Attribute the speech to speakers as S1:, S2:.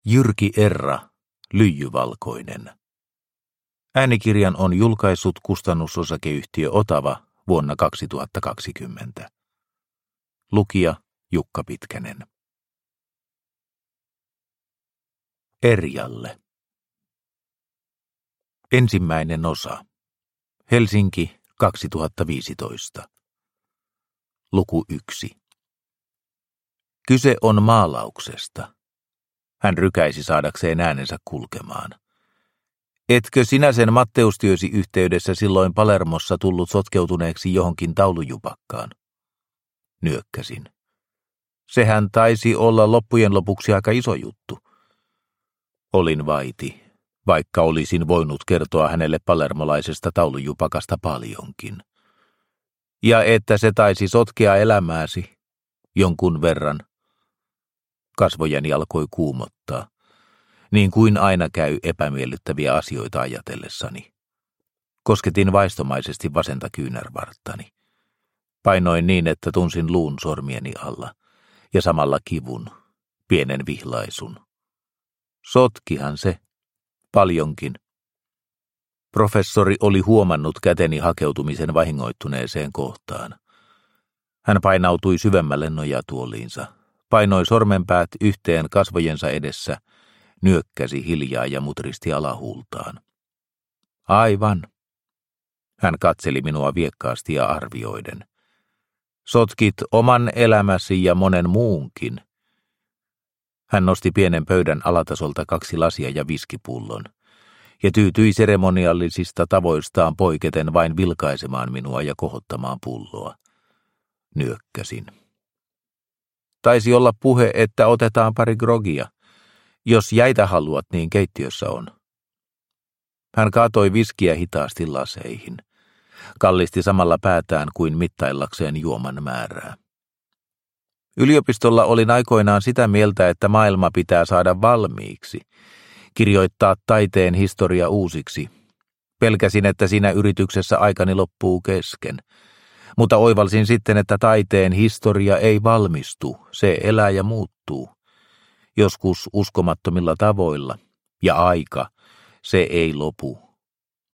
S1: Jyrki Erra, Lyijyvalkoinen. Äänikirjan on julkaissut kustannusosakeyhtiö Otava vuonna 2020. Lukija Jukka Pitkänen. Erjalle. Ensimmäinen osa. Helsinki 2015. Luku 1. Kyse on maalauksesta. Hän rykäisi saadakseen äänensä kulkemaan. Etkö sinä sen Matteustyösi yhteydessä silloin Palermossa tullut sotkeutuneeksi johonkin taulujupakkaan? Nyökkäsin. Sehän taisi olla loppujen lopuksi aika iso juttu. Olin vaiti, vaikka olisin voinut kertoa hänelle palermolaisesta taulujupakasta paljonkin. Ja että se taisi sotkea elämääsi jonkun verran. Kasvojani alkoi kuumottaa, niin kuin aina käy epämiellyttäviä asioita ajatellessani. Kosketin vaistomaisesti vasenta kyynärvarttani. Painoin niin, että tunsin luun sormieni alla, ja samalla kivun, pienen vihlaisun. Sotkihan se, paljonkin. Professori oli huomannut käteni hakeutumisen vahingoittuneeseen kohtaan. Hän painautui syvemmälle nojatuoliinsa, painoi sormenpäät yhteen kasvojensa edessä, nyökkäsi hiljaa ja mutristi alahuultaan. Aivan. Hän katseli minua viekkaasti ja arvioiden. Sotkit oman elämäsi ja monen muunkin. Hän nosti pienen pöydän alatasolta 2 lasia ja viskipullon, ja tyytyi seremoniallisista tavoistaan poiketen vain vilkaisemaan minua ja kohottamaan pulloa. Nyökkäsin. Taisi olla puhe, että otetaan pari grogia. Jos jäitä haluat, niin keittiössä on. Hän kaatoi viskiä hitaasti laseihin. Kallisti samalla päätään kuin mittaillakseen juoman määrää. Yliopistolla olin aikoinaan sitä mieltä, että maailma pitää saada valmiiksi, kirjoittaa taiteen historia uusiksi. Pelkäsin, että siinä yrityksessä aikani loppuu kesken, mutta oivalsin sitten, että taiteen historia ei valmistu, se elää ja muuttuu. Joskus uskomattomilla tavoilla, ja aika, se ei lopu.